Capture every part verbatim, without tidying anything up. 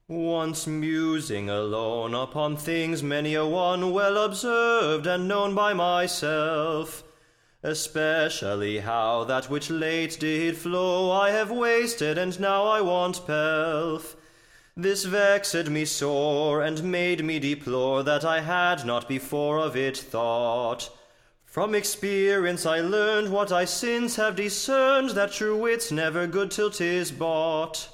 Once musing alone upon things many a one well observed and known by myself, especially how that which late did flow I have wasted, and now I want pelf. This vexed me sore, and made me deplore that I had not before of it thought. From experience I learned what I since have discerned, that true wit's never good till 'tis bought.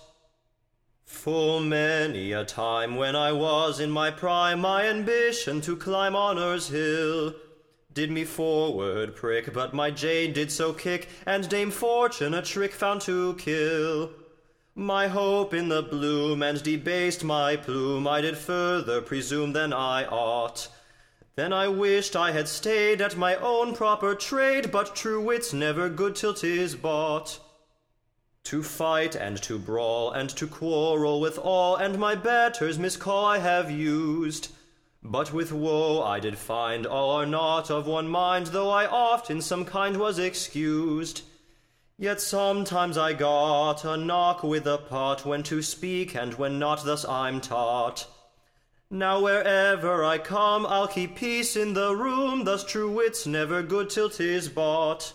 Full many a time when I was in my prime, my ambition to climb honour's hill did me forward prick, but my jade did so kick, and Dame Fortune a trick found to kill. My hope in the bloom, and debased my plume, I did further presume than I ought. Then I wished I had stayed at my own proper trade, but true wit's never good till 'tis bought. To fight and to brawl and to quarrel with all, and my betters miscall I have used. But with woe I did find all are not of one mind, though I oft in some kind was excused. Yet sometimes I got a knock with a pot, when to speak and when not, thus I'm taught. Now wherever I come I'll keep peace in the room, thus true wit's never good till 'tis bought.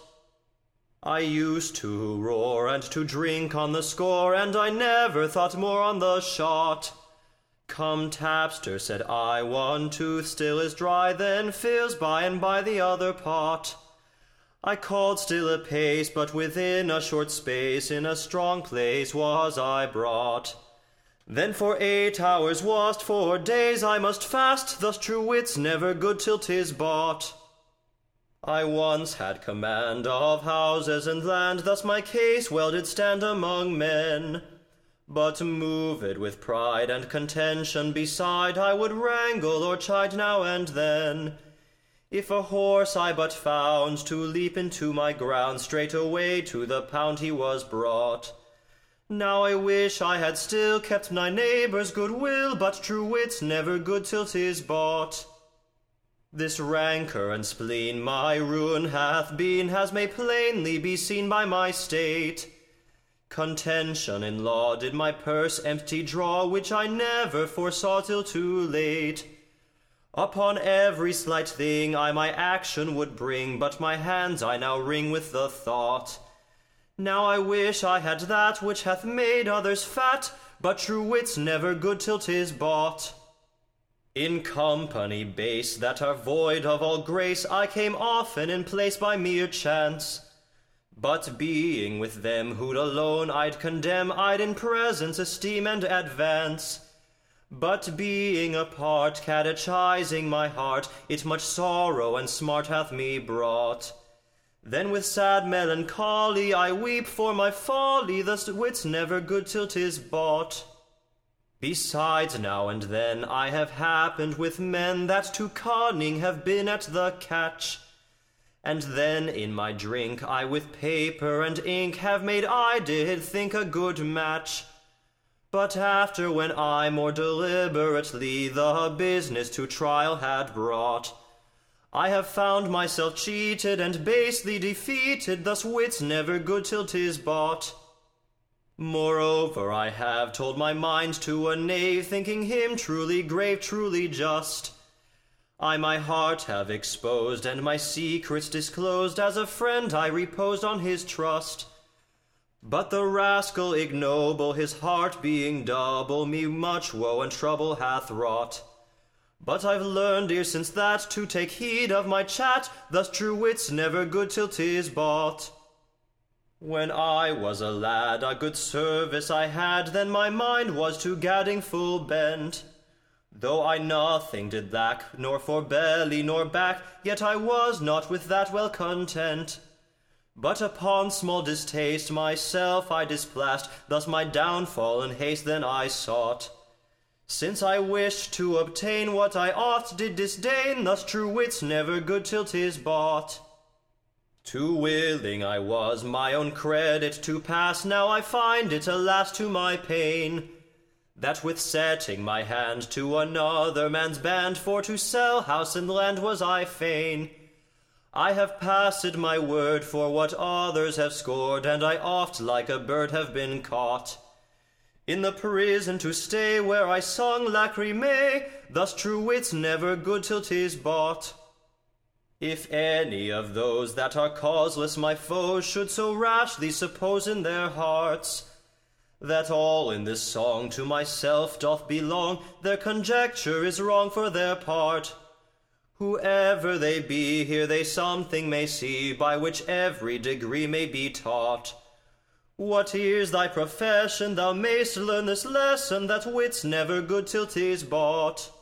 I used to roar and to drink on the score, and I never thought more on the shot. Come, tapster, said I, one tooth still is dry, then fills by and by the other pot. I called still apace, but within a short space in a strong place was I brought. Then for eight hours was't, four days I must fast, thus true wit's never good till 'tis bought. I once had command of houses and land, thus my case well did stand among men. But moved with pride and contention beside, I would wrangle or chide now and then. If a horse I but found to leap into my ground, straightway to the pound he was brought. Now I wish I had still kept my neighbour's good will, but true wit's never good till 'tis bought. This rancour and spleen my ruin hath been, as may plainly be seen by my state. Contention in law did my purse empty draw, which I never foresaw till too late. Upon every slight thing I my action would bring, but my hands I now wring with the thought. Now I wish I had that which hath made others fat, but true wit's never good till 'tis bought. In company base that are void of all grace I came often in place by mere chance. But being with them who'd alone I'd condemn, I'd in presence esteem and advance. But being apart, catechizing my heart, it much sorrow and smart hath me brought. Then with sad melancholy I weep for my folly, thus wit's never good till 'tis bought. Besides now and then I have happened with men that too cunning have been at the catch. And then in my drink I with paper and ink have made I did think a good match. But after when I more deliberately the business to trial had brought, I have found myself cheated and basely defeated, thus wit's never good till 'tis bought. Moreover I have told my mind to a knave, thinking him truly grave, truly just. I my heart have exposed, and my secrets disclosed, as a friend I reposed on his trust. But the rascal ignoble, his heart being double, me much woe and trouble hath wrought. But I've learned ere since that to take heed of my chat, thus true wit's never good till 'tis bought. When I was a lad a good service I had, then my mind was to gadding full bent. Though I nothing did lack, nor for belly nor back, yet I was not with that well content. But upon small distaste myself I displaced, thus my downfall in haste then I sought. Since I wished to obtain what I oft did disdain, thus true wit's never good till 'tis bought. Too willing I was my own credit to pass, now I find it, alas, to my pain, that with setting my hand to another man's band, for to sell house and land was I fain. I have passed my word for what others have scored, and I oft like a bird have been caught. in the prison to stay, where I sung lacrymae, thus true wit's never good till 'tis bought. If any of those that are causeless my foes should so rashly suppose in their hearts that all in this song to myself doth belong, their conjecture is wrong for their part. Whoever they be, here they something may see, by which every degree may be taught. What is thy profession? Thou mayst learn this lesson, that wit's never good till 'tis bought.